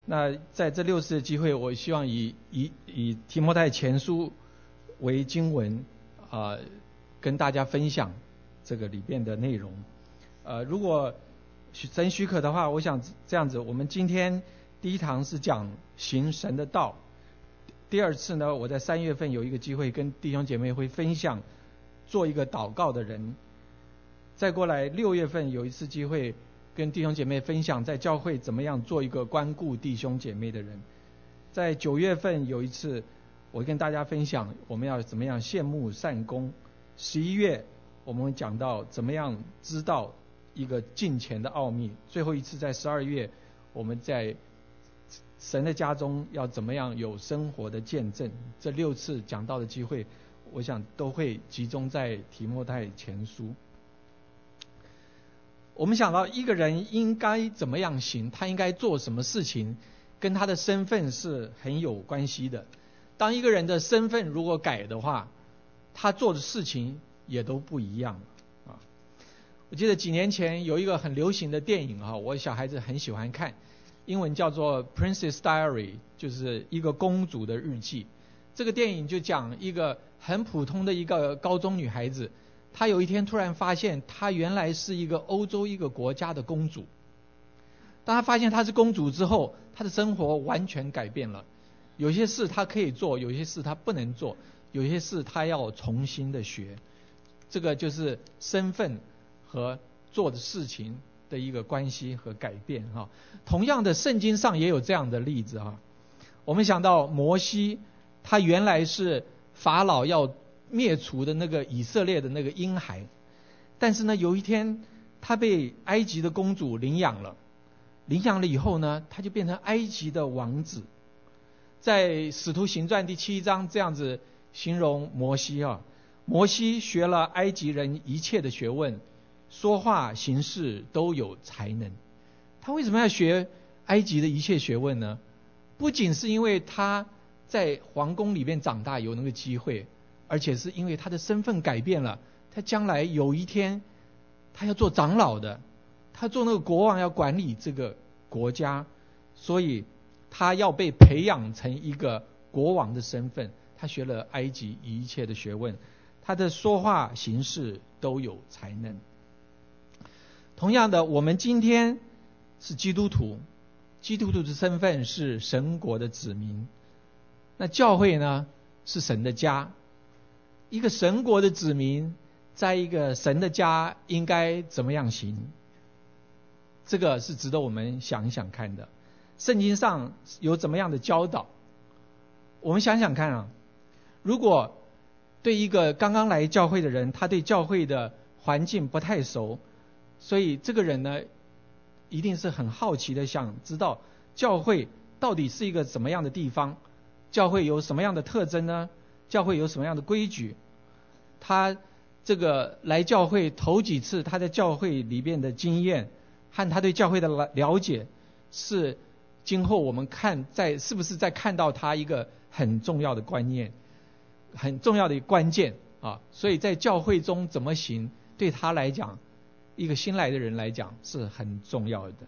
那在这6次的机会，我希望以提摩太前书为经文跟大家分享这个里边的内容。如果神许可的话，我想这样子，我们今天第一堂是讲行神的道，第二次呢，我在3月份有一个机会跟弟兄姐妹会分享做一个祷告的人，再过来6月份有一次机会跟弟兄姐妹分享在教会怎么样做一个关顾弟兄姐妹的人，在9月份有一次我跟大家分享我们要怎么样羡慕善功，11月我们会讲到怎么样知道一个敬虔的奥秘，最后一次在12月我们在神的家中要怎么样有生活的见证。这6次讲道的机会，我想都会集中在提摩太前书。我们想到一个人应该怎么样行，他应该做什么事情，跟他的身份是很有关系的。当一个人的身份如果改的话，他做的事情也都不一样啊。我记得几年前有一个很流行的电影我小孩子很喜欢看，英文叫做 Princess Diary， 就是一个公主的日记。这个电影就讲一个很普通的一个高中女孩子，她有一天突然发现她原来是一个欧洲一个国家的公主。当她发现她是公主之后，她的生活完全改变了。有些事她可以做，有些事她不能做，有些事她要重新的学。这个就是身份和做的事情的一个关系和改变同样的，圣经上也有这样的例子我们想到摩西，他原来是法老要灭除的那个以色列的那个婴孩，但是呢有一天他被埃及的公主领养了以后呢，他就变成埃及的王子。在使徒行传第7章这样子形容摩西摩西学了埃及人一切的学问，说话行事都有才能。他为什么要学埃及的一切学问呢？不仅是因为他在皇宫里面长大有那个机会，而且是因为他的身份改变了，他将来有一天他要做长老的，他做那个国王要管理这个国家，所以他要被培养成一个国王的身份。他学了埃及一切的学问，他的说话行事都有才能。同样的，我们今天是基督徒，基督徒的身份是神国的子民。那教会呢，是神的家。一个神国的子民，在一个神的家应该怎么样行？这个是值得我们想一想看的。圣经上有怎么样的教导？我们想想看如果对一个刚刚来教会的人，他对教会的环境不太熟，所以这个人呢一定是很好奇的，想知道教会到底是一个怎么样的地方，教会有什么样的特征呢？教会有什么样的规矩？他这个来教会头几次，他在教会里面的经验和他对教会的了解，是今后我们看是不是在看到他一个很重要的观念，很重要的关键所以在教会中怎么行，对他来讲，一个新来的人来讲是很重要的。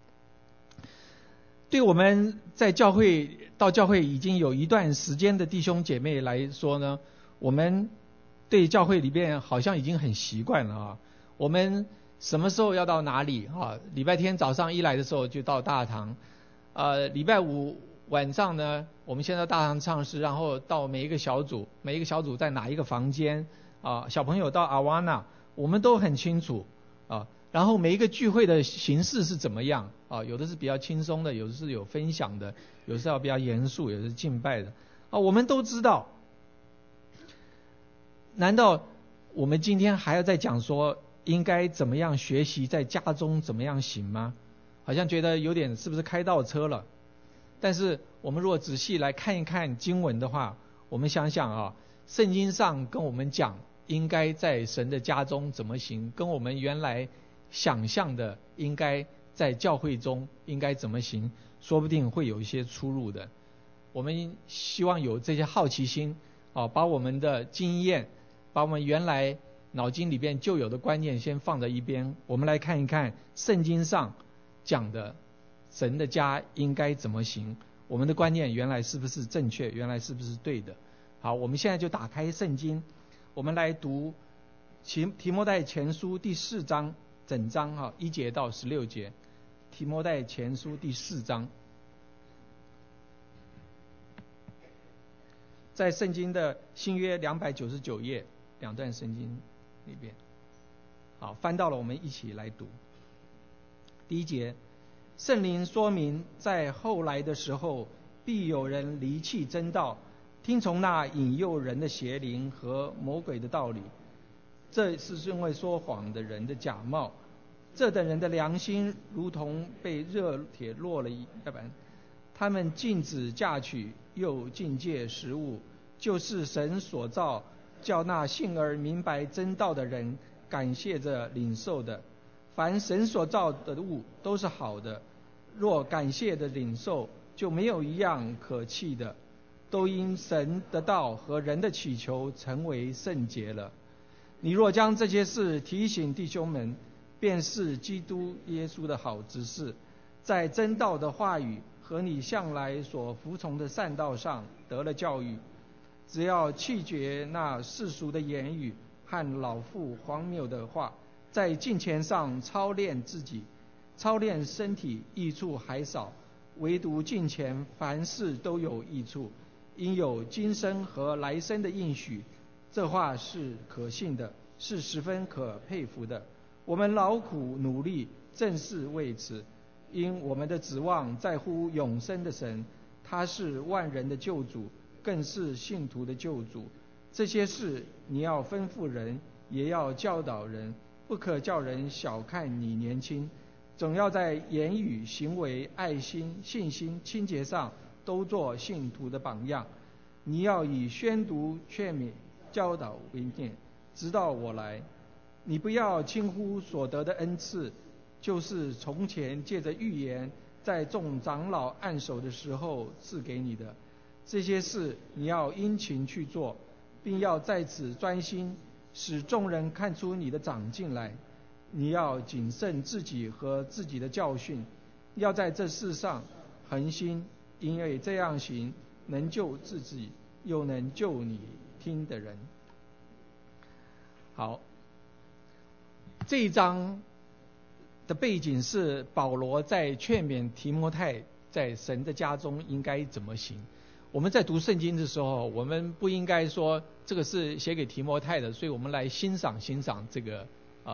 对我们到教会已经有一段时间的弟兄姐妹来说呢，我们对教会里边好像已经很习惯了我们什么时候要到哪里礼拜天早上一来的时候就到大堂，礼拜五晚上呢，我们现在大堂唱诗，然后到每一个小组在哪一个房间小朋友到阿瓦纳，我们都很清楚然后每一个聚会的形式是怎么样有的是比较轻松的，有的是有分享的，有的是要比较严肃，有的是敬拜的我们都知道。难道我们今天还要再讲说应该怎么样学习在家中怎么样行吗？好像觉得有点是不是开倒车了？但是我们如果仔细来看一看经文的话，我们想想圣经上跟我们讲应该在神的家中怎么行，跟我们原来想象的应该在教会中应该怎么行，说不定会有一些出入的。我们希望有这些好奇心把我们的经验，把我们原来脑筋里边就有的观念先放在一边，我们来看一看圣经上讲的神的家应该怎么行，我们的观念原来是不是正确，原来是不是对的。好，我们现在就打开圣经，我们来读提摩太前书第4章整章1节到16节。提摩太前书第4章，在圣经的新约299页2段圣经里边。好，翻到了，我们一起来读。第1节，圣灵说明在后来的时候必有人离弃真道，听从那引诱人的邪灵和魔鬼的道理，这是因为说谎的人的假冒。这等人的良心如同被热铁烙了一般，他们禁止嫁娶，又禁戒食物，就是神所造，叫那信而明白真道的人感谢着领受的。凡神所造的物都是好的，若感谢的领受，就没有一样可弃的，都因神的道和人的祈求成为圣洁了。你若将这些事提醒弟兄们，便是基督耶稣的好执事，在真道的话语和你向来所服从的善道上得了教育。只要弃绝那世俗的言语和老妇荒谬的话，在敬虔上操练自己，操练身体益处还少，唯独敬虔凡事都有益处，因有今生和来生的应许。这话是可信的，是十分可佩服的。我们劳苦努力，正是为此，因我们的指望在乎永生的神，他是万人的救主，更是信徒的救主。这些事你要吩咐人，也要教导人，不可叫人小看你年轻，总要在言语、行为、爱心、信心、清洁上都做信徒的榜样。你要以宣读、劝勉、教导为念，直到我来。你不要轻忽所得的恩赐，就是从前借着预言在众长老按手的时候赐给你的。这些事你要殷勤去做，并要在此专心，使众人看出你的长进来。你要谨慎自己和自己的教训，要在这事上恒心，因为这样行能救自己，又能救你听的人。好，这一章的背景是保罗在劝勉提摩太在神的家中应该怎么行。我们在读圣经的时候，我们不应该说这个是写给提摩太的，所以我们来欣赏这个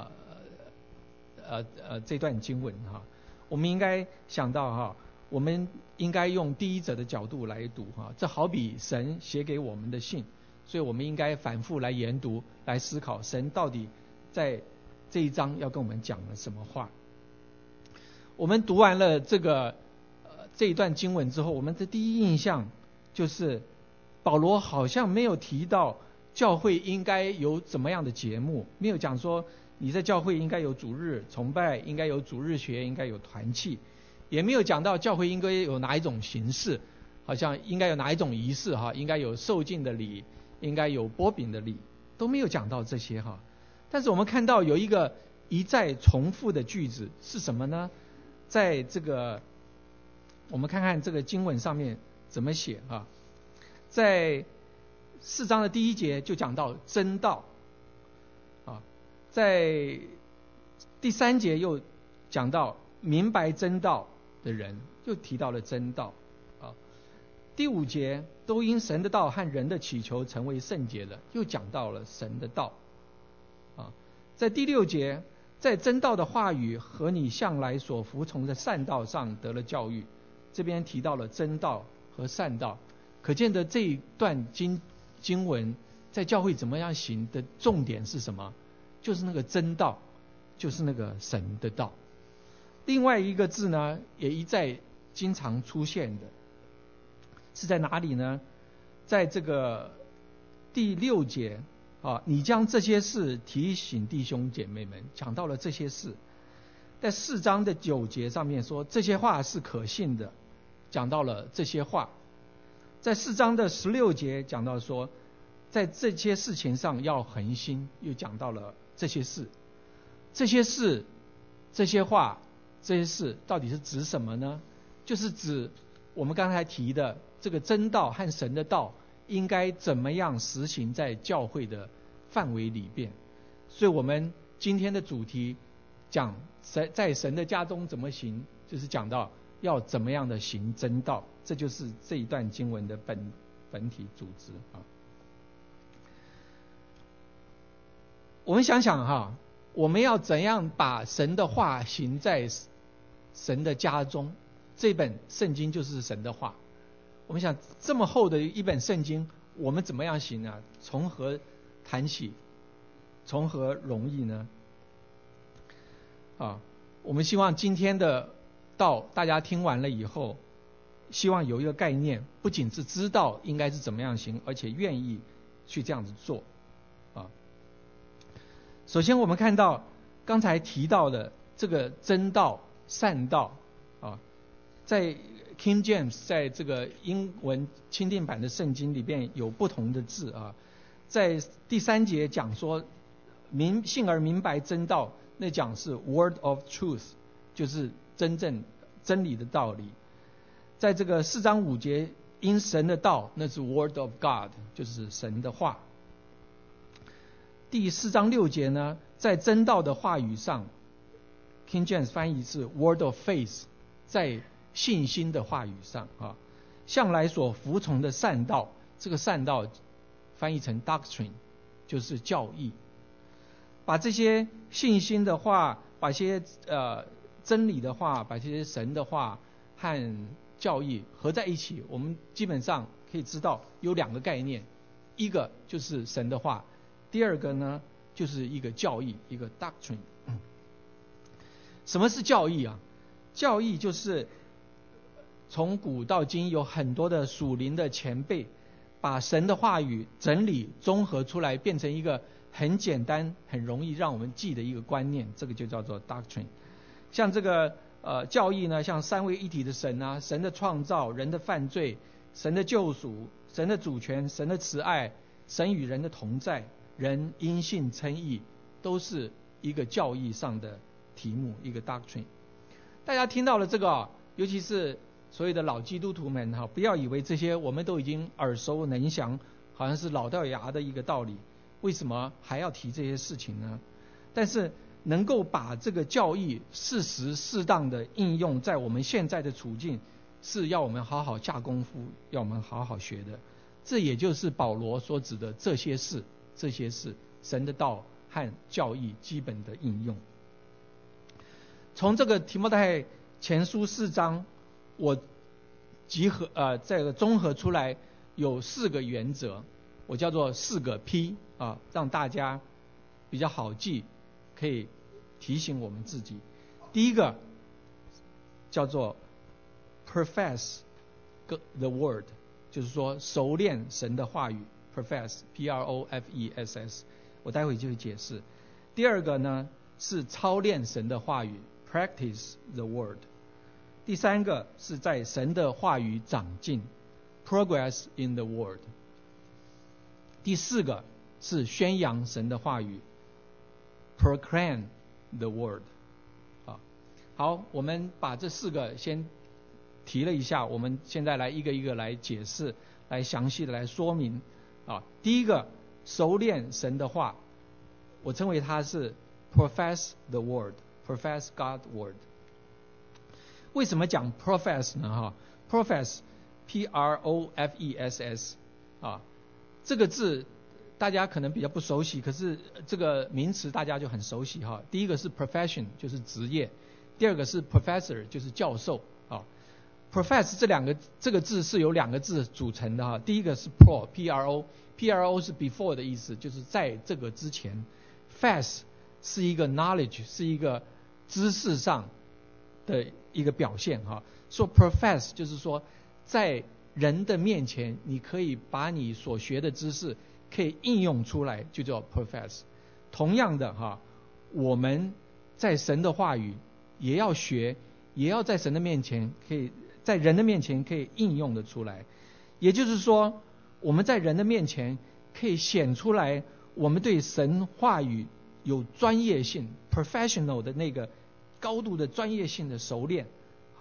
这段经文哈。我们应该想到哈，我们应该用第一者的角度来读哈。这好比神写给我们的信，所以我们应该反复来研读，来思考神到底在这一章要跟我们讲了什么话。我们读完了这一段经文之后，我们的第一印象就是保罗好像没有提到教会应该有怎么样的节目，没有讲说你在教会应该有主日崇拜，应该有主日学，应该有团契，也没有讲到教会应该有哪一种形式，好像应该有哪一种仪式哈，应该有受浸的礼，应该有擘饼的礼，都没有讲到这些哈。但是我们看到有一个一再重复的句子是什么呢？在这个我们看看这个经文上面怎么写啊？在4章的第1节就讲到真道啊，在第3节又讲到明白真道的人，又提到了真道啊。第5节都因神的道和人的祈求成为圣洁的，又讲到了神的道啊。在第6节，在真道的话语和你向来所服从的善道上得了教育，这边提到了真道和善道，可见的这一段经文在教会怎么样行的重点是什么？就是那个真道，就是那个神的道。另外一个字呢，也一再经常出现的是在哪里呢？在这个第6节啊，你将这些事提醒弟兄姐妹们，讲到了这些事。在4章的9节上面说这些话是可信的，讲到了这些话。在4章的16节讲到说，在这些事情上要恒心，又讲到了这些事。这些事、这些话、这些事到底是指什么呢？ 就是指我们刚才提的这个真道和神的道应该怎么样实行在教会的范围里边。所以我们今天的主题讲在神的家中怎么行，就是讲到要怎么样的行真道，这就是这一段经文的本体主旨啊。我们想想哈，我们要怎样把神的话行在神的家中？这本圣经就是神的话。我们想这么厚的一本圣经，我们怎么样行呢？从何谈起？从何容易呢？我们希望今天的道大家听完了以后，希望有一个概念，不仅是知道应该是怎么样行，而且愿意去这样子做啊。首先我们看到刚才提到的这个真道、善道啊，在 King James 在这个英文钦定版的圣经里边有不同的字啊。在第3节讲说信而明白真道，那讲是 word of truth， 就是真正真理的道理。在这个4章5节因神的道，那是 word of God， 就是神的话。第4章6节呢，在真道的话语上 King James 翻译是 word of faith， 在信心的话语上啊，向来所服从的善道，这个善道翻译成 doctrine， 就是教义。把这些信心的话，把这些真理的话，把这些神的话和教义合在一起，我们基本上可以知道有2个概念，一个就是神的话，第二个呢就是一个教义，一个 doctrine。什么是教义啊？教义就是从古到今有很多的属灵的前辈，把神的话语整理综合出来，变成一个很简单很容易让我们记的一个观念，这个就叫做 doctrine。 像这个教义呢，像三位一体的神啊，神的创造，人的犯罪，神的救赎，神的主权，神的慈爱，神与人的同在，人因信称义，都是一个教义上的题目，一个 doctrine。 大家听到了这个尤其是所有的老基督徒们不要以为这些我们都已经耳熟能详，好像是老掉牙的一个道理，为什么还要提这些事情呢？但是能够把这个教义适时适当的应用在我们现在的处境，是要我们好好下功夫，要我们好好学的。这也就是保罗所指的这些事神的道和教义基本的应用。从这个提摩太前书4章，我这个综合出来有4个原则，我叫做4个 P 让大家比较好记，可以提醒我们自己。第一个叫做 profess the word， 就是说熟练神的话语， profess P-R-O-F-E-S-S， 我待会就会解释。第二个呢是操练神的话语， practice the word。 第三个是在神的话语长进， progress in the word。 第4个是宣扬神的话语， proclaim the word。 好，我们把这4个先提了一下，我们现在来一个一个来解释，来详细的来说明。第一个，熟练神的话，我称为它是 profess the word， profess God's word。 为什么讲 profess 呢？profess P-R-O-F-E-S-S 这个字大家可能比较不熟悉，可是这个名词大家就很熟悉第一个是 profession， 就是职业；第二个是 professor， 就是教授profess 这个字是由2个字组成的第一个是 P-R-O 是 before 的意思，就是在这个之前。fess 是一个 knowledge， 是一个知识上的一个表现说 profess 就是说在人的面前你可以把你所学的知识可以应用出来，就叫 profess。 同样的我们在神的话语也要学，也要在神的面前可以在人的面前可以应用的出来。也就是说我们在人的面前可以显出来我们对神话语有专业性 professional 的那个高度的专业性的熟练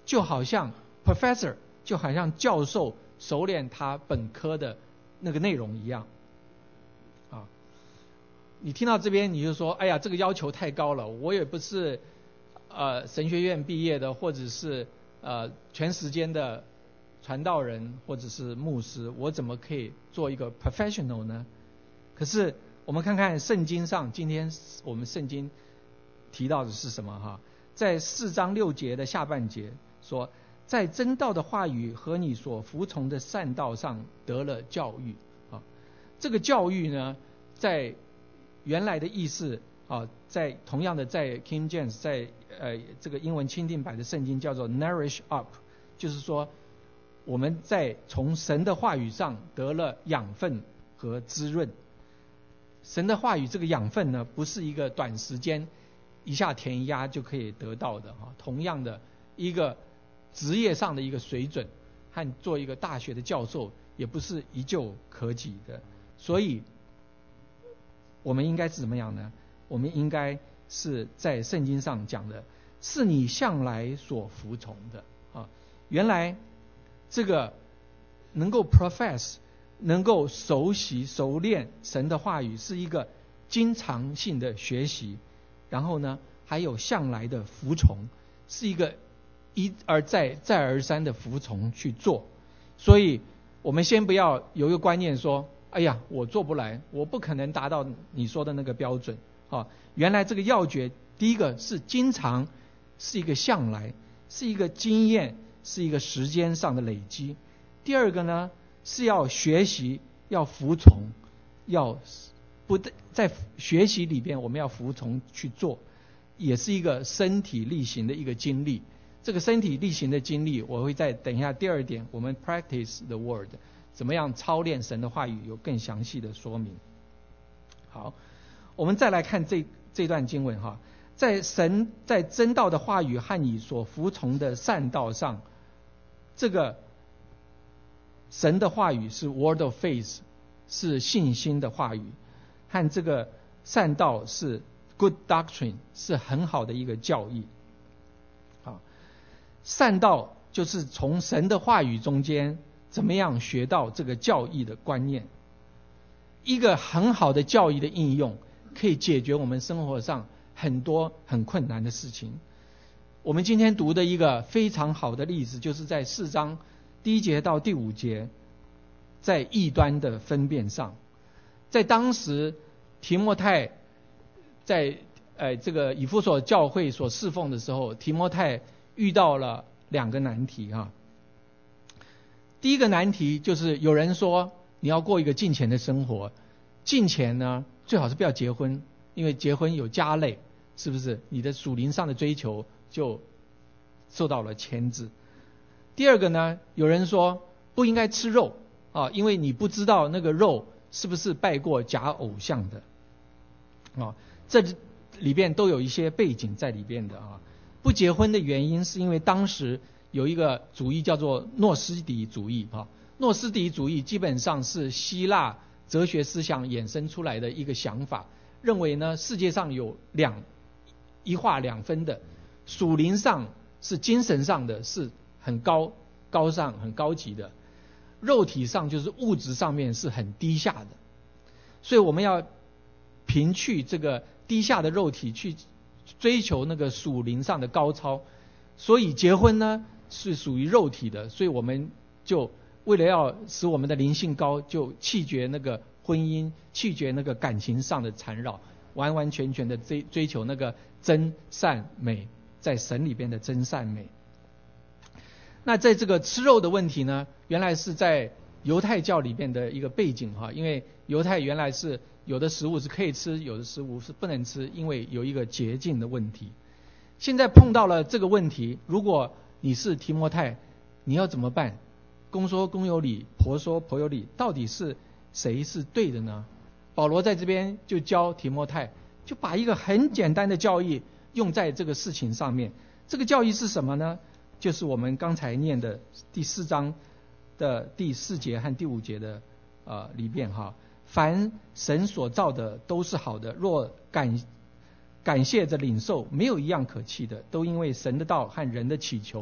就好像 professor， 就好像教授熟练他本科的那个内容一样。啊，你听到这边你就说，哎呀，这个要求太高了，我也不是神学院毕业的，或者是全时间的传道人或者是牧师，我怎么可以做一个 professional 呢？可是我们看看圣经上，今天我们圣经提到的是什么哈？在4章6节的下半节说，在真道的话语和你所服从的善道上得了教育啊。这个教育呢，在原来的意思啊，在同样的在 King James， 在这个英文钦定版的圣经叫做 nourish up， 就是说我们在从神的话语上得了养分和滋润。神的话语这个养分呢，不是一个短时间一下填一压就可以得到的哈。同样的一个职业上的一个水准，和做一个大学的教授也不是一蹴可及的。所以我们应该是怎么样呢？我们应该是在圣经上讲的，是你向来所服从的啊。原来这个能够 profess， 能够熟悉熟练神的话语，是一个经常性的学习，然后呢还有向来的服从，是一个一而再再而三的服从去做。所以我们先不要有一个观念说，哎呀，我做不来，我不可能达到你说的那个标准啊。原来这个要诀，第一个是经常，是一个向来，是一个经验，是一个时间上的累积。第二个呢，是要学习，要服从，要不在学习里边我们要服从去做，也是一个身体力行的一个经历。这个身体力行的经历，我会在等一下第二点，我们 practice the word， 怎么样操练神的话语，有更详细的说明。好，我们再来看这段经文哈，在神在真道的话语和你所服从的善道上，这个神的话语是 word of faith， 是信心的话语，和这个善道是 good doctrine， 是很好的一个教义。好，善道就是从神的话语中间怎么样学到这个教义的观念。一个很好的教义的应用，可以解决我们生活上很多很困难的事情。我们今天读的一个非常好的例子，就是在4章1节到第5节，在异端的分辨上。在当时提摩太在这个以弗所教会所侍奉的时候，提摩太遇到了2个难题啊。第一个难题就是有人说你要过一个敬虔的生活，敬虔呢最好是不要结婚，因为结婚有家累，是不是？你的属灵上的追求就受到了牵制。第二个呢，有人说不应该吃肉啊，因为你不知道那个肉是不是拜过假偶像的啊，这里边都有一些背景在里边的啊。不结婚的原因是因为当时有一个主义叫做诺斯底主义啊。诺斯底主义基本上是希腊哲学思想衍生出来的一个想法，认为呢世界上有一化两分的，属灵上是精神上的是很高尚很高级的，肉体上就是物质上面是很低下的。所以我们要摒去这个低下的肉体，去追求那个属灵上的高超。所以结婚呢是属于肉体的，所以我们就为了要使我们的灵性高，就弃绝那个婚姻，弃绝那个感情上的缠绕，完完全全的追求那个真善美，在神里边的真善美。那在这个吃肉的问题呢，原来是在犹太教里边的一个背景哈，因为犹太原来是有的食物是可以吃，有的食物是不能吃，因为有一个洁净的问题。现在碰到了这个问题，如果你是提摩太，你要怎么办？公说公有理，婆说婆有理，到底是谁是对的呢？保罗在这边就教提摩太，就把一个很简单的教义用在这个事情上面。这个教义是什么呢？就是我们刚才念的第4章的第4节和第5节的里边哈，凡神所造的都是好的，若感谢着领受，没有一样可弃的，都因为神的道和人的祈求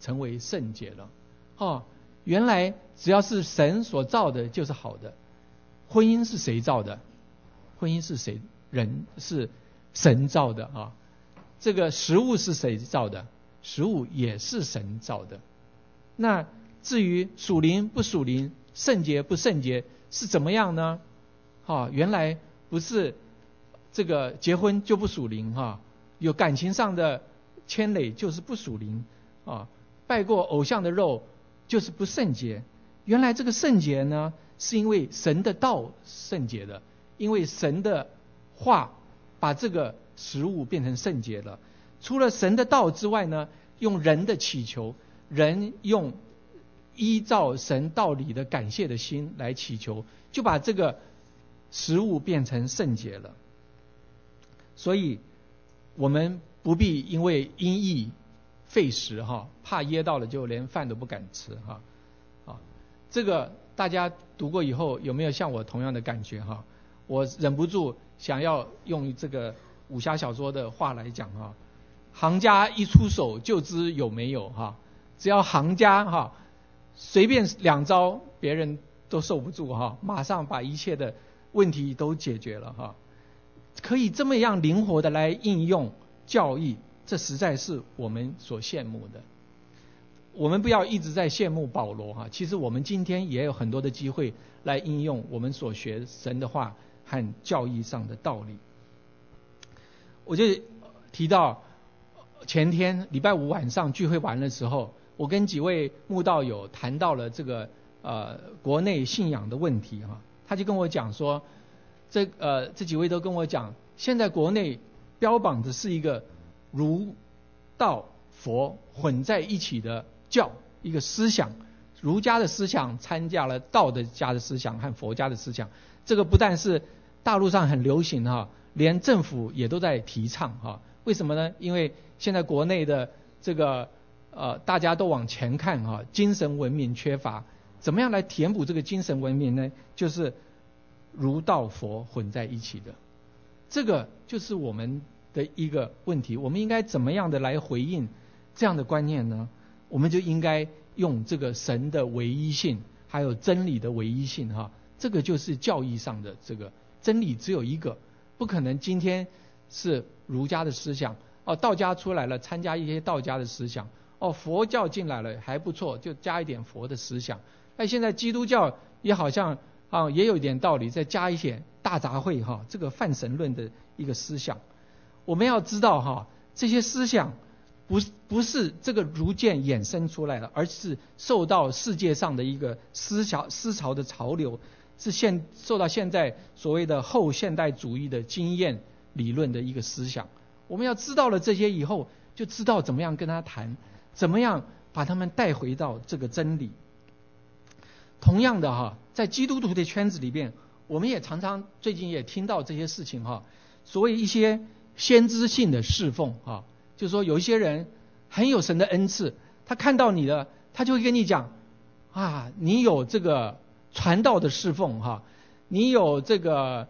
成为圣洁了。原来只要是神所造的就是好的。婚姻是谁造的？婚姻是谁？人是神造的啊。这个食物是谁造的？食物也是神造的。那至于属灵不属灵，圣洁不圣洁是怎么样呢？原来不是这个结婚就不属灵有感情上的牵累就是不属灵拜过偶像的肉就是不圣洁。原来这个圣洁呢，是因为神的道圣洁的，因为神的话把这个食物变成圣洁了。除了神的道之外呢，用人的祈求，人用依照神道理的感谢的心来祈求，就把这个食物变成圣洁了。所以我们不必因为因疫废食怕噎到了就连饭都不敢吃这个大家读过以后有没有像我同样的感觉我忍不住想要用这个武侠小说的话来讲行家一出手就知有没有只要行家随便2招别人都受不住马上把一切的问题都解决了可以这么样灵活的来应用教义，这实在是我们所羡慕的。我们不要一直在羡慕保罗其实我们今天也有很多的机会来应用我们所学神的话和教义上的道理。我就提到前天礼拜五晚上聚会完的时候，我跟几位慕道友谈到了这个国内信仰的问题他就跟我讲说，这几位都跟我讲，现在国内标榜的是一个儒道佛混在一起的教，一个思想，儒家的思想参加了道家的思想和佛家的思想。这个不但是大陆上很流行连政府也都在提倡为什么呢？因为现在国内的这个大家都往前看精神文明缺乏，怎么样来填补这个精神文明呢？就是儒道佛混在一起的。这个就是我们的一个问题，我们应该怎么样的来回应这样的观念呢？我们就应该用这个神的唯一性还有真理的唯一性这个就是教义上的这个真理只有一个，不可能今天是儒家的思想道家出来了参加一些道家的思想佛教进来了还不错，就加一点佛的思想。现在基督教也好像也有一点道理，再加一些大杂烩这个泛神论的一个思想。我们要知道这些思想不是这个儒见衍生出来的，而是受到世界上的一个思潮的潮流，是受到现在所谓的后现代主义的经验理论的一个思想。我们要知道了这些以后，就知道怎么样跟他谈，怎么样把他们带回到这个真理。同样的在基督徒的圈子里边，我们也常常最近也听到这些事情所谓一些先知性的侍奉就是说有一些人很有神的恩赐，他看到你了，他就会跟你讲你有这个传道的侍奉你有这个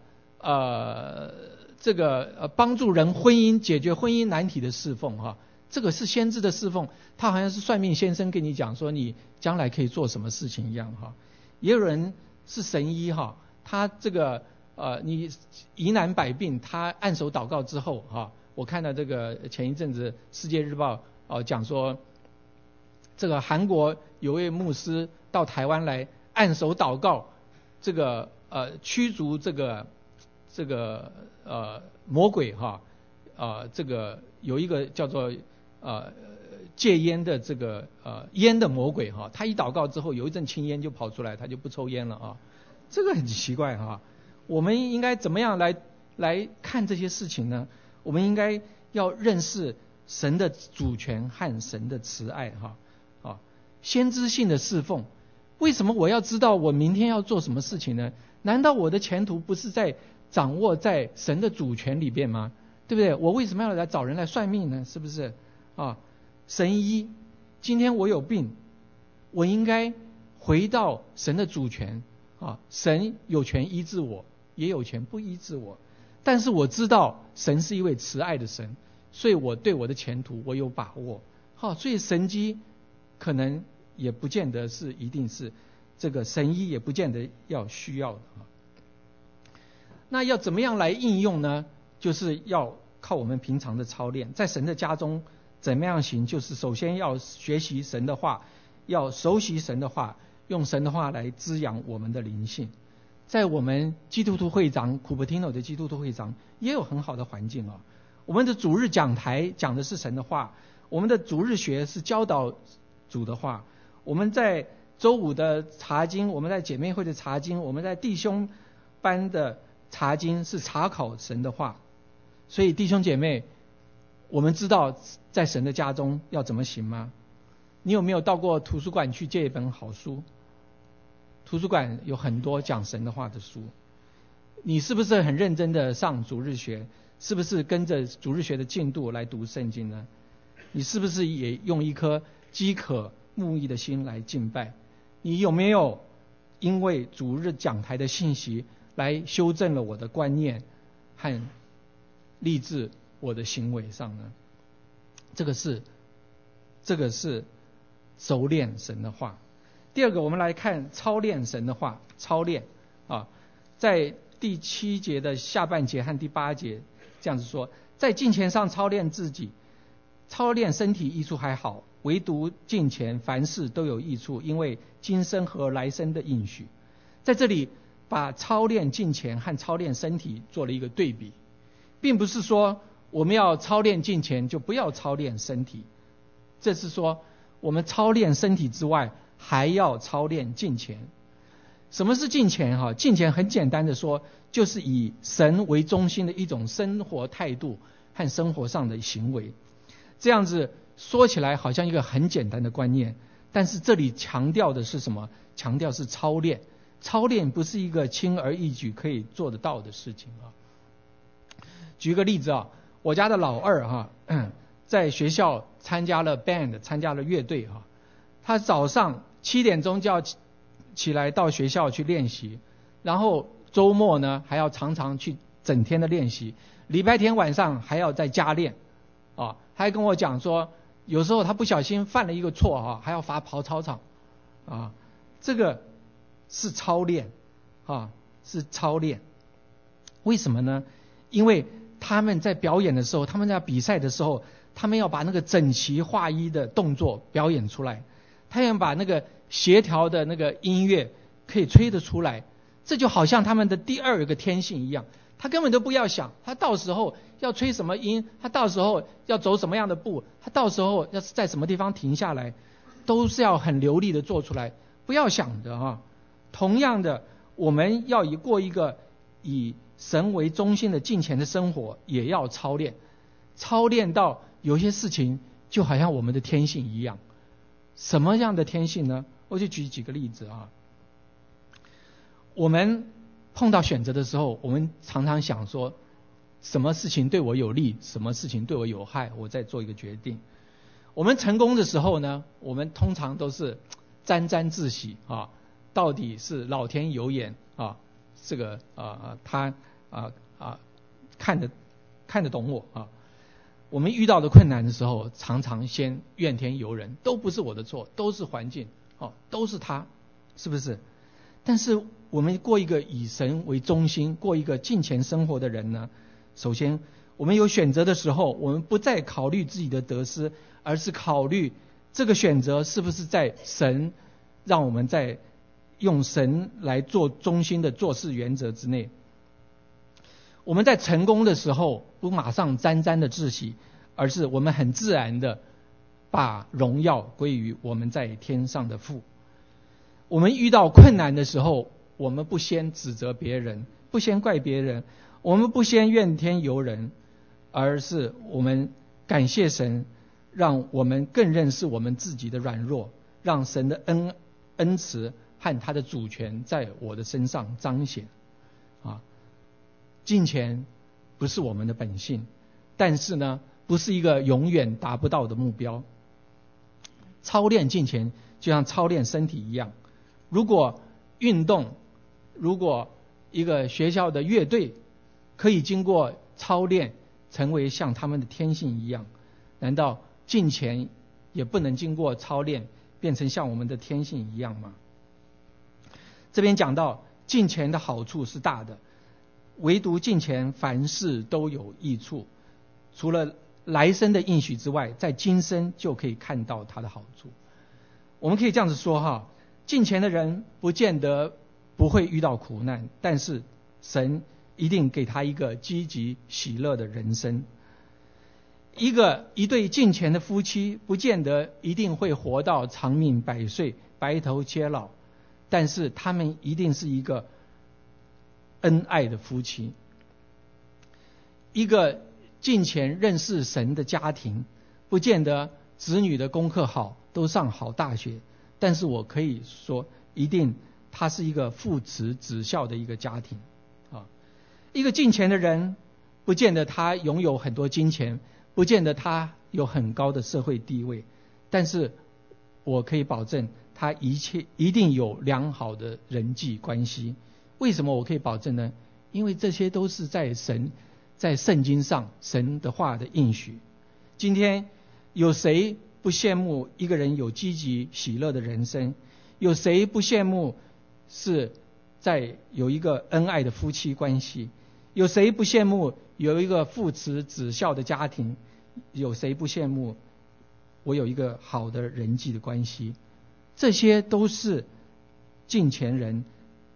帮助人婚姻解决婚姻难题的侍奉这个是先知的侍奉，他好像是算命先生跟你讲说你将来可以做什么事情一样也有人是神医他这个你疑难百病，他按手祷告之后我看到这个前一阵子世界日报讲说，这个韩国有位牧师到台湾来按手祷告，这个驱逐这个魔鬼这个有一个叫做戒烟的这个烟的魔鬼他一祷告之后有一阵青烟就跑出来，他就不抽烟了这个很奇怪我们应该怎么样来看这些事情呢？我们应该要认识神的主权和神的慈爱先知性的侍奉，为什么我要知道我明天要做什么事情呢？难道我的前途不是掌握在神的主权里边吗？对不对？我为什么要来找人来算命呢？是不是神医，今天我有病，我应该回到神的主权神有权医治我，也有权不医治我，但是我知道神是一位慈爱的神，所以我对我的前途我有把握所以神迹可能也不见得是一定是这个神医也不见得要需要的。那要怎么样来应用呢？就是要靠我们平常的操练，在神的家中怎么样行，就是首先要学习神的话，要熟悉神的话，用神的话来滋养我们的灵性。在我们基督徒会长古柏提诺的基督徒会长也有很好的环境啊。我们的主日讲台讲的是神的话，我们的主日学是教导主的话，我们在周五的查经，我们在姐妹会的查经，我们在弟兄班的查经是查考神的话。所以弟兄姐妹，我们知道在神的家中要怎么行吗？你有没有到过图书馆去借一本好书？图书馆有很多讲神的话的书。你是不是很认真的上主日学？是不是跟着主日学的进度来读圣经呢？你是不是也用一颗饥渴慕义的心来敬拜？你有没有因为主日讲台的信息来修正了我的观念和立志我的行为上呢？这个是熟练神的话。第二个，我们来看操练神的话。操练啊，在第7节的下半节和第8节这样子说，在敬虔上操练自己，操练身体益处还好，唯独敬虔凡事都有益处，因为今生和来生的应许。在这里把操练敬虔和操练身体做了一个对比，并不是说我们要操练敬虔就不要操练身体，这是说我们操练身体之外还要操练敬虔。什么是敬虔？敬虔很简单的说，就是以神为中心的一种生活态度和生活上的行为。这样子说起来好像一个很简单的观念，但是这里强调的是什么？强调是操练。操练不是一个轻而易举可以做得到的事情啊。举个例子啊，我家的老二在学校参加了 band， 参加了乐队啊。他早上7点钟就要起来到学校去练习，然后周末呢还要常常去整天的练习，礼拜天晚上还要再加练啊。他还跟我讲说，有时候他不小心犯了一个错啊，还要罚跑操场啊。这个是操练啊，是操练。为什么呢？因为他们在表演的时候，他们在比赛的时候，他们要把那个整齐划一的动作表演出来，他要把那个协调的那个音乐可以吹得出来。这就好像他们的第二个天性一样，他根本都不要想他到时候要吹什么音，他到时候要走什么样的步，他到时候要在什么地方停下来，都是要很流利的做出来，不要想的啊。同样的，我们要过一个以神为中心的敬虔的生活，也要操练。操练到有些事情就好像我们的天性一样。什么样的天性呢？我就举几个例子啊。我们碰到选择的时候，我们常常想说，什么事情对我有利，什么事情对我有害，我再做一个决定。我们成功的时候呢，我们通常都是沾沾自喜啊，到底是老天有眼啊，这个他看得懂我啊。我们遇到的困难的时候，常常先怨天尤人，都不是我的错，都是环境都是他，是不是？但是我们过一个以神为中心，过一个敬虔生活的人呢，首先我们有选择的时候，我们不再考虑自己的得失，而是考虑这个选择是不是在神让我们在用神来做中心的做事原则之内。我们在成功的时候不马上沾沾的自喜，而是我们很自然的把荣耀归于我们在天上的父。我们遇到困难的时候，我们不先指责别人，不先怪别人，我们不先怨天尤人，而是我们感谢神，让我们更认识我们自己的软弱，让神的恩慈和他的主权在我的身上彰显啊。敬虔不是我们的本性，但是呢，不是一个永远达不到的目标。操练敬虔就像操练身体一样，如果运动，如果一个学校的乐队可以经过操练成为像他们的天性一样，难道敬虔也不能经过操练变成像我们的天性一样吗？这边讲到敬虔的好处是大的，唯独敬虔凡事都有益处，除了来生的应许之外，在今生就可以看到它的好处。我们可以这样子说哈，敬虔的人不见得不会遇到苦难，但是神一定给他一个积极喜乐的人生。一对敬虔的夫妻不见得一定会活到长命百岁、白头偕老，但是他们一定是一个恩爱的夫妻。一个敬虔认识神的家庭，不见得子女的功课好，都上好大学，但是我可以说一定他是一个父慈子孝的一个家庭啊。一个敬虔的人不见得他拥有很多金钱，不见得他有很高的社会地位，但是我可以保证他一定有良好的人际关系。为什么我可以保证呢？因为这些都是在圣经上神的话的应许。今天有谁不羡慕一个人有积极喜乐的人生？有谁不羡慕是在有一个恩爱的夫妻关系？有谁不羡慕有一个父慈子孝的家庭？有谁不羡慕我有一个好的人际的关系？这些都是敬虔人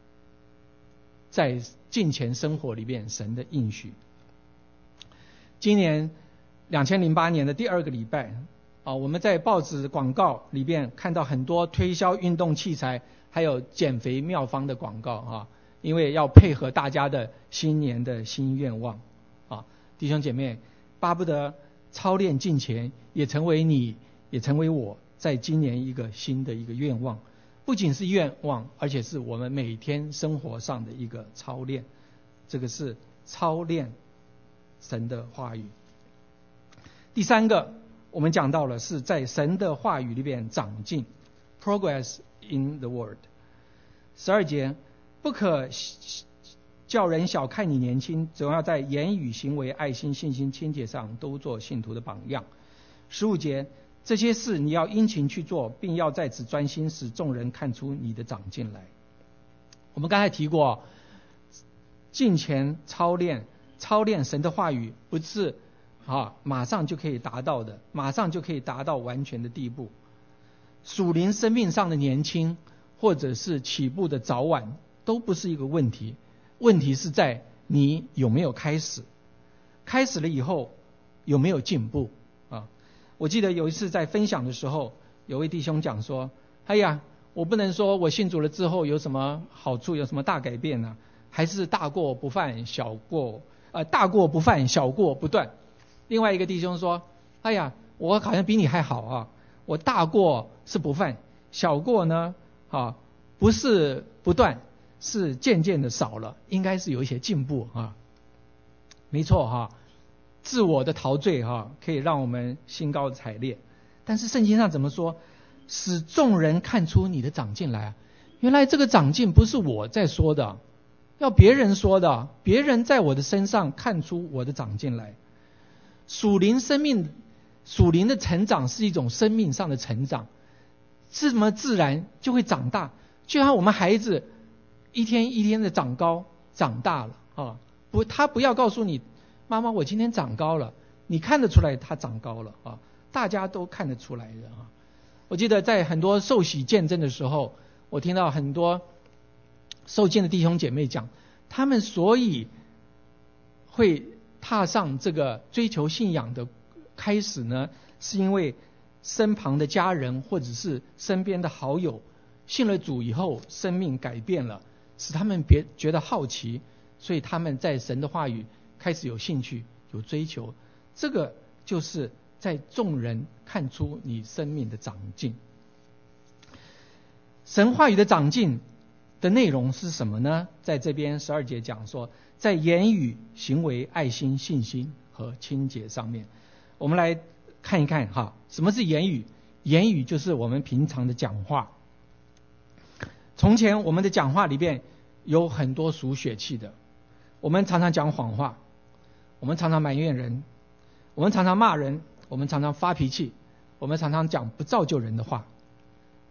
在敬虔生活里面神的应许。今年2008年的第2个礼拜我们在报纸广告里边看到很多推销运动器材还有减肥妙方的广告因为要配合大家的新年的新愿望弟兄姐妹，巴不得操练敬虔也成为你也成为我在今年一个新的一个愿望，不仅是愿望，而且是我们每天生活上的一个操练。这个是操练神的话语。第3个我们讲到了是在神的话语里边长进 progress in the word。 12节，不可叫人小看你年轻，总要在言语行为爱心信心清洁上都做信徒的榜样。15节，这些事你要殷勤去做，并要在此专心，使众人看出你的长进来。我们刚才提过敬虔操练神的话语不是马上就可以达到的，马上就可以达到完全的地步。属灵生命上的年轻或者是起步的早晚都不是一个问题，问题是在你有没有开始，开始了以后有没有进步我记得有一次在分享的时候，有位弟兄讲说，哎呀，我不能说我信主了之后有什么好处，有什么大改变呢？还是大过不犯小过大过不犯小过不断。另外一个弟兄说，哎呀，我好像比你还好我大过是不犯，小过呢不是不断，是渐渐的少了，应该是有一些进步没错自我的陶醉可以让我们兴高采烈，但是圣经上怎么说？使众人看出你的长进来原来这个长进不是我在说的，要别人说的，别人在我的身上看出我的长进来。属灵的成长是一种生命上的成长，这么自然就会长大，就像我们孩子一天一天的长高长大了他不要告诉你，妈妈我今天长高了，你看得出来他长高了大家都看得出来的我记得在很多受洗见证的时候，我听到很多受浸的弟兄姐妹讲，他们所以会踏上这个追求信仰的开始呢，是因为身旁的家人或者是身边的好友信了主以后生命改变了，使他们觉得好奇，所以他们在神的话语开始有兴趣有追求。这个就是在众人看出你生命的长进。神话语的长进的内容是什么呢？在这边12节讲说，在言语行为爱心信心和清洁上面。我们来看一看什么是言语。言语就是我们平常的讲话。从前我们的讲话里边有很多属血气的，我们常常讲谎话，我们常常埋怨人，我们常常骂人，我们常常发脾气，我们常常讲不造就人的话。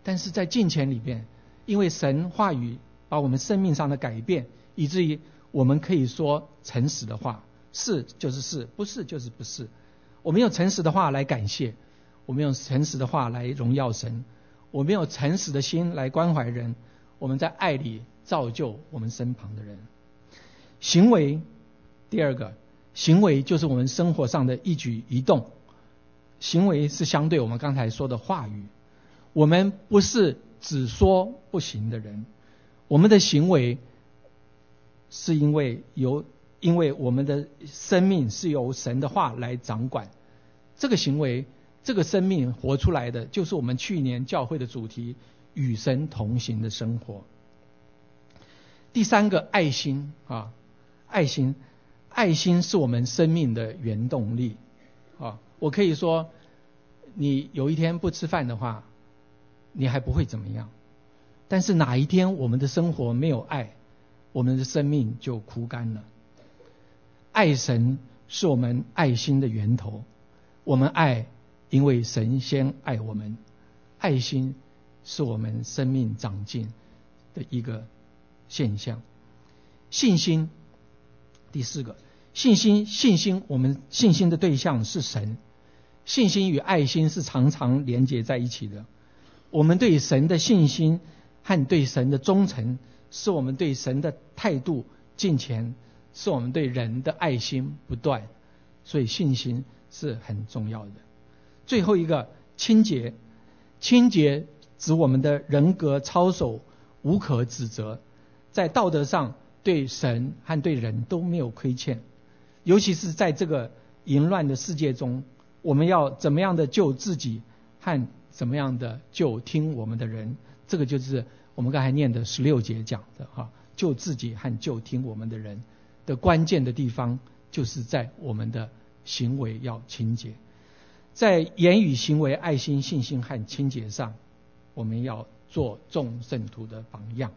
但是在敬虔里边，因为神话语把我们生命上的改变，以至于我们可以说诚实的话，是就是是，不是就是不是。我们用诚实的话来感谢，我们用诚实的话来荣耀神，我们用诚实的心来关怀人，我们在爱里造就我们身旁的人。行为，第二个，行为就是我们生活上的一举一动。行为是相对我们刚才说的话语，我们不是只说不行的人，我们的行为是因为我们的生命是由神的话来掌管。这个行为，这个生命活出来的，就是我们去年教会的主题，与神同行的生活。第三个，爱心啊，爱心是我们生命的原动力啊。我可以说，你有一天不吃饭的话，你还不会怎么样。但是哪一天我们的生活没有爱，我们的生命就枯干了。爱神是我们爱心的源头，我们爱，因为神先爱我们。爱心是我们生命长进的一个现象。信心，第四个，信心，我们信心的对象是神。信心与爱心是常常连结在一起的。我们对神的信心和对神的忠诚，是我们对神的态度敬虔，是我们对人的爱心不断。所以信心是很重要的。最后一个，清洁指我们的人格操守无可指责，在道德上对神和对人都没有亏欠。尤其是在这个淫乱的世界中，我们要怎么样的救自己和怎么样的救听我们的人，这个就是我们刚才念的16节讲的救自己和救听我们的人的关键的地方，就是在我们的行为要清洁。在言语、行为、爱心、信心和清洁上，我们要做众圣徒的榜样。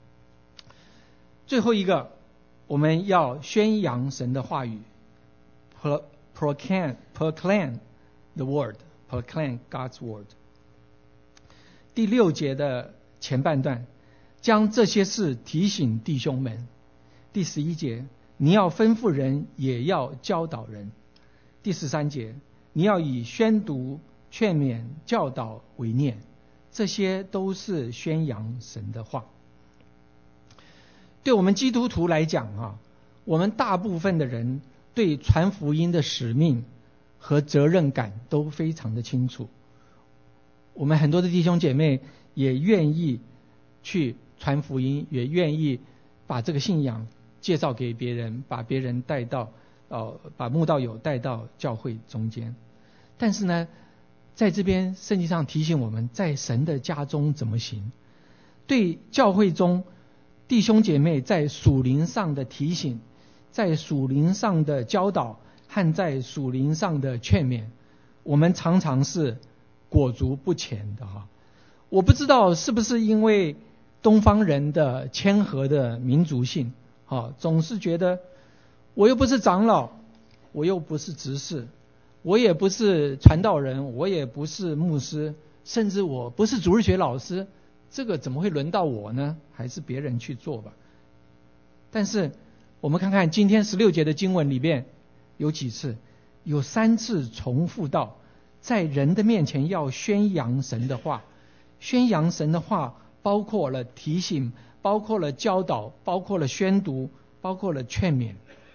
最后一个，我们要宣扬神的话语， proclaim the word, proclaim God's word。 第6节的前半段，将这些事提醒弟兄们。第11节，你要吩咐人，也要教导人。第13节，你要以宣读、劝勉、教导为念。这些都是宣扬神的话。对我们基督徒来讲我们大部分的人对传福音的使命和责任感都非常的清楚。我们很多的弟兄姐妹也愿意去传福音，也愿意把这个信仰介绍给别人，把别人带到把慕道友带到教会中间。但是呢，在这边圣经上提醒我们，在神的家中怎么行。对教会中弟兄姐妹在属灵上的提醒，在属灵上的教导和在属灵上的劝勉，我们常常是裹足不前的我不知道是不是因为东方人的谦和的民族性总是觉得我又不是长老，我又不是执事，我也不是传道人，我也不是牧师，甚至我不是主日学老师，这个怎么会轮到我呢？还是别人去做吧。但是我们看看今天16节的经文里边有几次，有3次重复到在人的面前要宣扬神的话。宣扬神的话包括了提醒，包括了教导，包括了宣读，包括了劝勉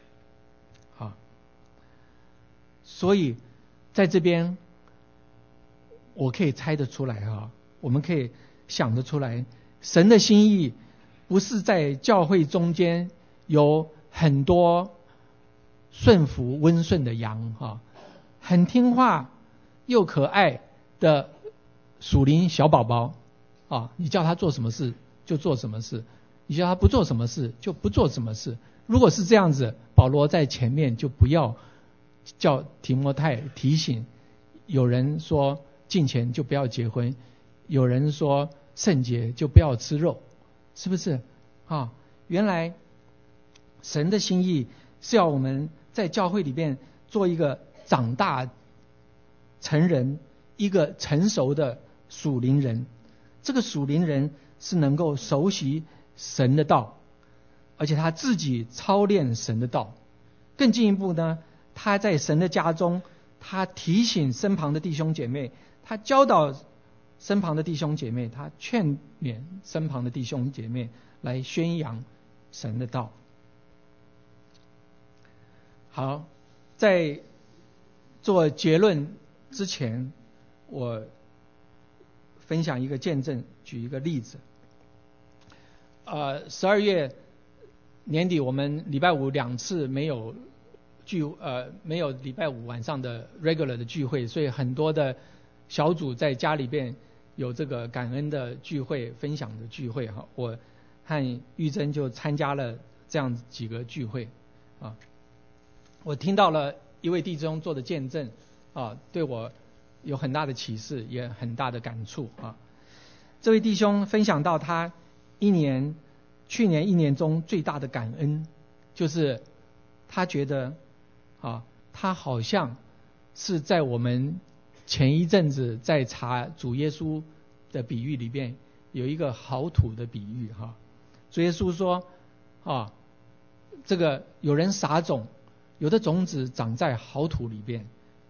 所以在这边我可以猜得出来我们可以想得出来，神的心意不是在教会中间有很多顺服温顺的羊很听话又可爱的属灵小宝宝你叫他做什么事就做什么事，你叫他不做什么事就不做什么事。如果是这样子，保罗在前面就不要叫提摩太提醒，有人说敬虔就不要结婚，有人说圣洁就不要吃肉，是不是原来神的心意是要我们在教会里面做一个长大成人，一个成熟的属灵人。 这个属灵人是能够熟悉神的道，而且他自己操练神的道。更进一步呢，他在神的家中，他提醒身旁的弟兄姐妹，他教导身旁的弟兄姐妹，他劝勉身旁的弟兄姐妹来宣扬神的道。好，在做结论之前，我分享一个见证，举一个例子。12月年底，我们礼拜五2次没有礼拜五晚上的 regular 的聚会，所以很多的小组在家里边有这个感恩的聚会、分享的聚会哈。我和玉珍就参加了这样几个聚会啊。我听到了一位弟兄做的见证啊，对我有很大的启示，也很大的感触啊。这位弟兄分享到他去年一年中最大的感恩，就是他觉得他好像是在我们前一阵子在查主耶稣的比喻里边有一个好土的比喻哈。主耶稣说这个有人撒种，有的种子长在好土里边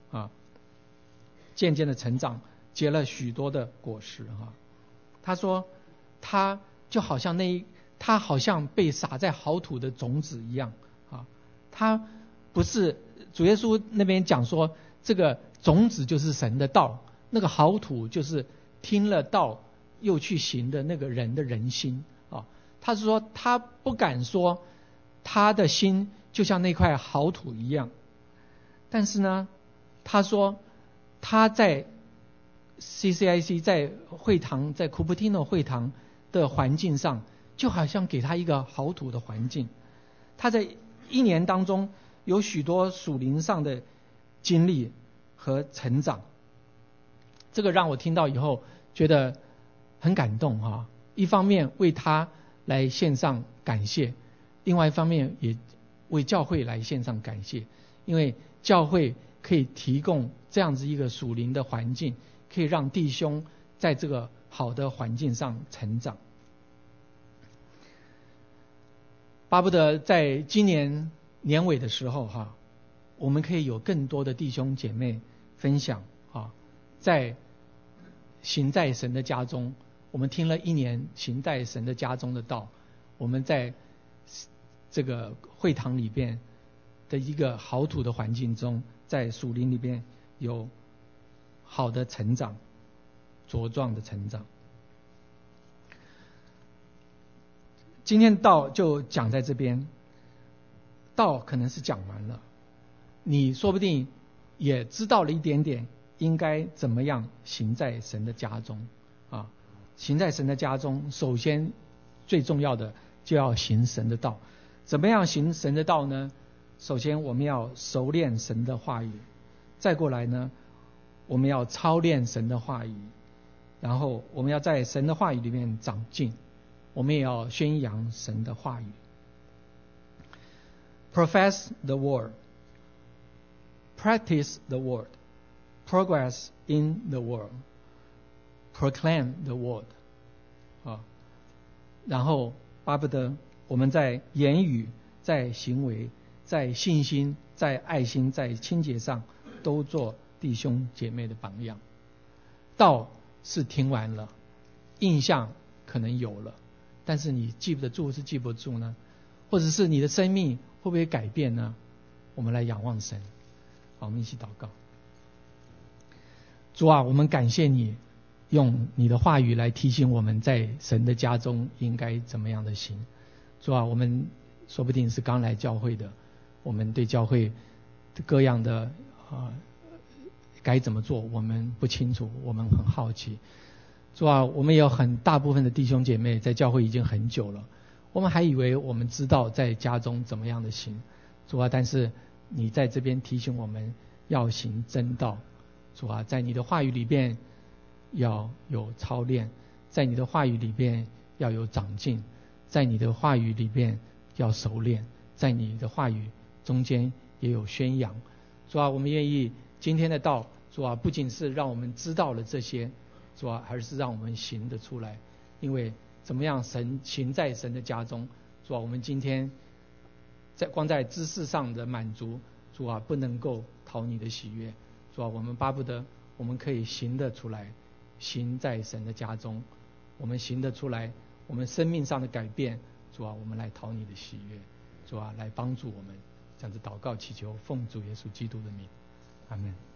渐渐的成长，结了许多的果实哈。他说他好像被撒在好土的种子一样他不是主耶稣那边讲说这个种子就是神的道，那个好土就是听了道又去行的那个人的人心他是说他不敢说他的心就像那块好土一样，但是呢他说他在 CCIC 在会堂，在 Cupertino 会堂的环境上，就好像给他一个好土的环境。他在一年当中有许多属灵上的经历和成长，这个让我听到以后觉得很感动一方面为他来献上感谢，另外一方面也为教会来献上感谢，因为教会可以提供这样子一个属灵的环境，可以让弟兄在这个好的环境上成长。巴不得在今年年尾的时候我们可以有更多的弟兄姐妹分享在行在神的家中，我们听了一年行在神的家中的道，我们在这个会堂里边的一个好土的环境中，在属灵里边有好的成长，茁壮的成长。今天道就讲在这边，道可能是讲完了，你说不定也知道了一点点应该怎么样行在神的家中行在神的家中，首先最重要的就要行神的道。怎么样行神的道呢？首先我们要熟练神的话语，再过来呢我们要操练神的话语，然后我们要在神的话语里面长进，我们也要宣扬神的话语。 Profess the word, practice the word, progress in the word, proclaim the word 然后巴不得我们在言语、在行为、在信心、在爱心、在清洁上都做弟兄姐妹的榜样。道是听完了，印象可能有了，但是你记不得住是记不住呢？或者是你的生命会不会改变呢？我们来仰望神。好，我们一起祷告。主啊，我们感谢你用你的话语来提醒我们在神的家中应该怎么样的行。主啊，我们说不定是刚来教会的，我们对教会各样的该怎么做我们不清楚，我们很好奇。主啊，我们也有很大部分的弟兄姐妹在教会已经很久了，我们还以为我们知道在家中怎么样的行。主啊，但是你在这边提醒我们要行真道。主啊，在你的话语里边要有操练，在你的话语里边要有长进，在你的话语里边要熟练，在你的话语中间也有宣扬。主啊，我们愿意今天的道，主啊，不仅是让我们知道了这些， 主啊，而是让我们行得出来。因为怎么样行在神的家中，主啊，我们今天光在知识上的满足，主啊，不能够讨你的喜悦。主啊，我们巴不得我们可以行得出来，行在神的家中，我们行得出来，我们生命上的改变，主啊，我们来讨你的喜悦。主啊，来帮助我们。这样子祷告祈求，奉主耶稣基督的名，阿们。